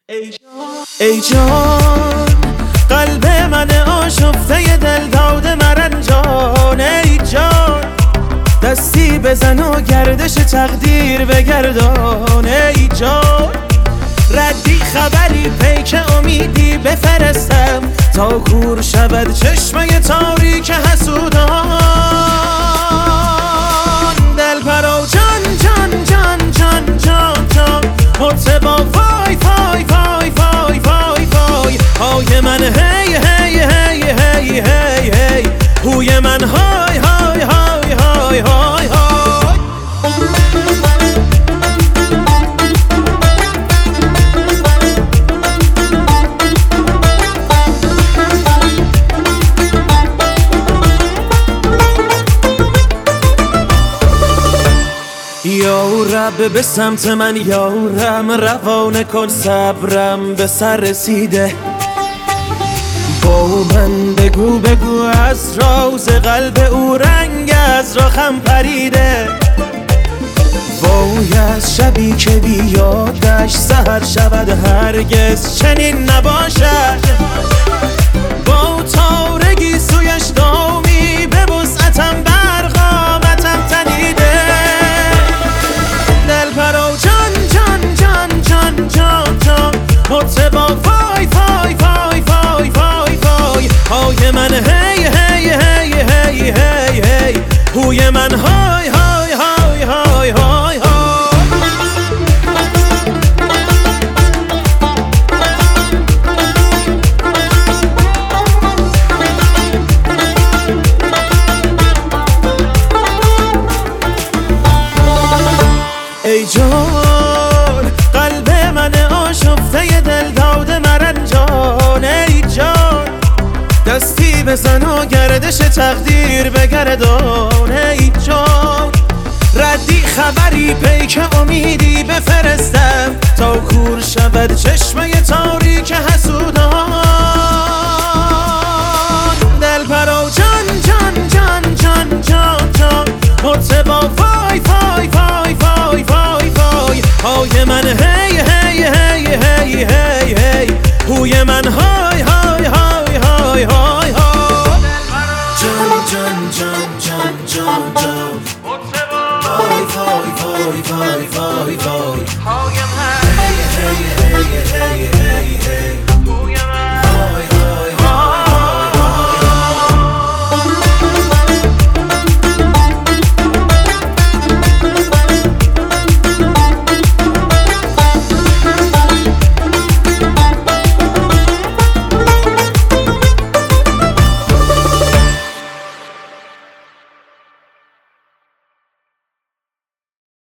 ای جان قلب من آشفته دل داده مرنجان. ای جان دستی بزن و گردش تقدیر بگردان. ای جان ردی خبری پیک امیدی بفرستم تا کور شود چشمه تاریک حسودان. دل پرو جان جان جان جان جان جان مرتبا وای وای وای وای وای وای های من هی هی هی هی هی هی هوی من های های های های های های. یا رب به سمت من یارم روانه کن صبرم به سر رسیده. با من بگو بگو از راز قلب او رنگ از راخم پریده. وای از شبی که بیادش سحر شود هرگز چنین نباشد. با تارگی سویش دامی به وسعتم برقامتم تنیده. دل پرو جان جان جان جان جان جان مرتبا وای وای وای وای وای وای های من هی هی هی هی هی هی هوی من های های های های های های. ای جان قلب من آشفته دل داده مرنجان. ای جان دستی بزن و گردش تقدیر بگردان. ای جان ردی خبری پیک امیدی بفرستم تا کور شود چشمه تاریک حسودان. دل پرو جان جان جان جان جان جان مرتبا وای وای وای وای وای وای های من هی هی هی هی هی هی هوی من های های های های های های. جان جان جان جان جان جان وای وای وای وای وای وای هایم هی هی هی هی